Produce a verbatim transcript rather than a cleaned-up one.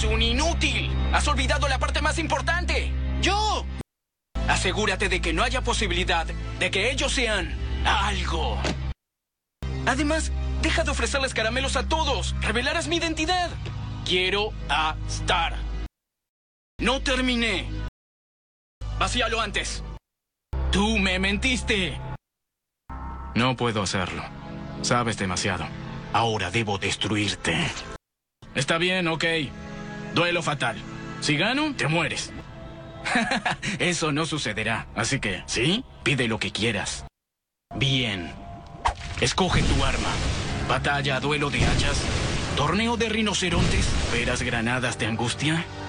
Eres un inútil. Has olvidado la parte más importante. ¡Yo! Asegúrate de que no haya posibilidad de que ellos sean algo. Además, deja de ofrecerles caramelos a todos. Revelarás mi identidad. Quiero a Star. No terminé. Vacíalo antes. Tú me mentiste. No puedo hacerlo. Sabes demasiado. Ahora debo destruirte. Está bien, ok. Duelo fatal. Si gano, te mueres. Eso no sucederá. Así que, ¿sí? Pide lo que quieras. Bien. Escoge tu arma. Batalla a duelo de hachas. Torneo de rinocerontes. ¿Veras granadas de angustia?